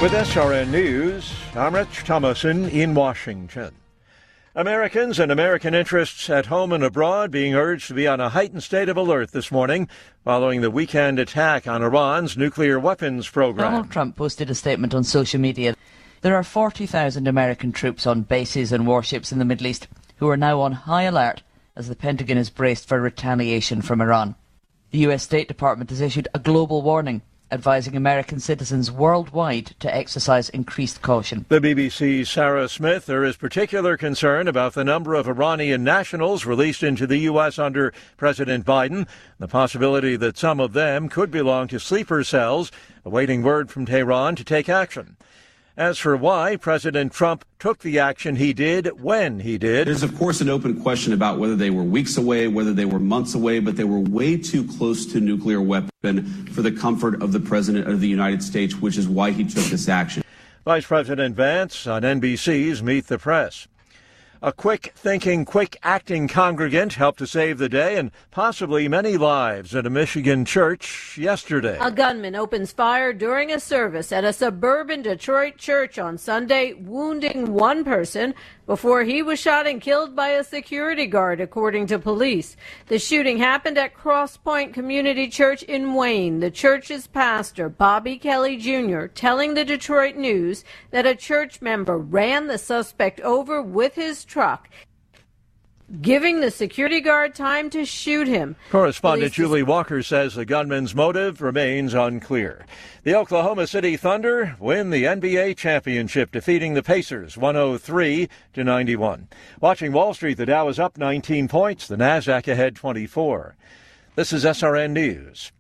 With SRN News, I'm Rich Thomason in Washington. Americans and American interests at home and abroad being urged to be on a heightened state of alert this morning following the weekend attack on Iran's nuclear weapons program. Donald Trump posted a statement on social media. There are 40,000 American troops on bases and warships in the Middle East who are now on high alert as the Pentagon is braced for retaliation from Iran. The US State Department has issued a global warning advising American citizens worldwide to exercise increased caution. The BBC's Sarah Smith, there is particular concern about the number of Iranian nationals released into the U.S. under President Biden, the possibility that some of them could belong to sleeper cells, awaiting word from Tehran to take action. As for why President Trump took the action he did when he did. There's, of course, an open question about whether they were weeks away, whether they were months away, but they were way too close to nuclear weapon for the comfort of the President of the United States, which is why he took this action. Vice President Vance on NBC's Meet the Press. A quick-thinking, quick-acting congregant helped to save the day and possibly many lives at a Michigan church yesterday. A gunman opens fire during a service at a suburban Detroit church on Sunday, wounding one person before he was shot and killed by a security guard, according to police. The shooting happened at Cross Point Community Church in Wayne. The church's pastor, Bobby Kelly Jr., telling the Detroit News that a church member ran the suspect over with his truck, giving the security guard time to shoot him. Correspondent Julie Walker says the gunman's motive remains unclear. The Oklahoma City Thunder win the NBA championship, defeating the Pacers 103-91. Watching Wall Street, the Dow is up 19 points, the Nasdaq ahead 24. This is SRN News.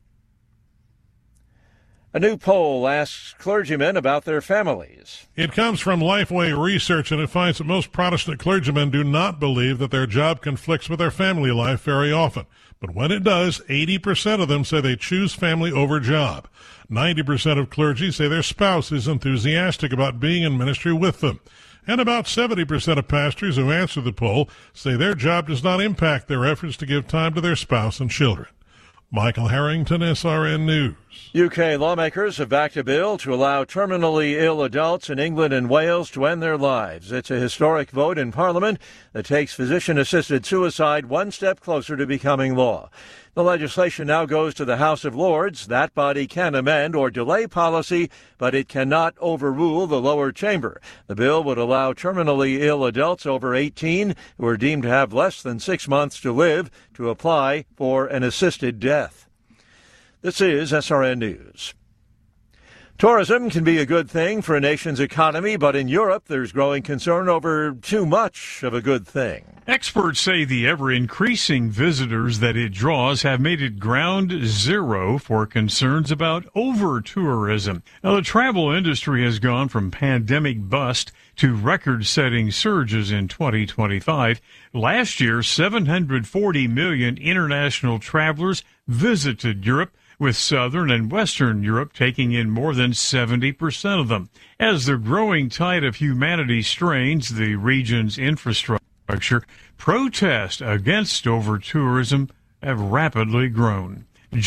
A new poll asks clergymen about their families. It comes from Lifeway Research, and it finds that most Protestant clergymen do not believe that their job conflicts with their family life very often. But when it does, 80% of them say they choose family over job. 90% of clergy say their spouse is enthusiastic about being in ministry with them. And about 70% of pastors who answer the poll say their job does not impact their efforts to give time to their spouse and children. Michael Harrington, SRN News. UK lawmakers have backed a bill to allow terminally ill adults in England and Wales to end their lives. It's a historic vote in Parliament that takes physician-assisted suicide one step closer to becoming law. The legislation now goes to the House of Lords. That body can amend or delay policy, but it cannot overrule the lower chamber. The bill would allow terminally ill adults over 18 who are deemed to have less than 6 months to live to apply for an assisted death. This is SRN News. Tourism can be a good thing for a nation's economy, but in Europe there's growing concern over too much of a good thing. Experts say the ever-increasing visitors that it draws have made it ground zero for concerns about over-tourism. Now, the travel industry has gone from pandemic bust to record-setting surges in 2025. Last year, 740 million international travelers visited Europe, with Southern and Western Europe taking in more than 70% of them. As the growing tide of humanity strains the region's infrastructure, protests against over-tourism have rapidly grown.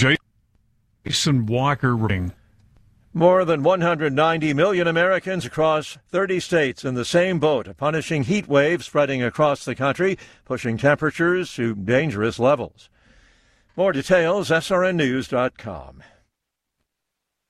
Jason Walker. More than 190 million Americans across 30 states in the same boat, a punishing heat wave spreading across the country, pushing temperatures to dangerous levels. More details, srnnews.com.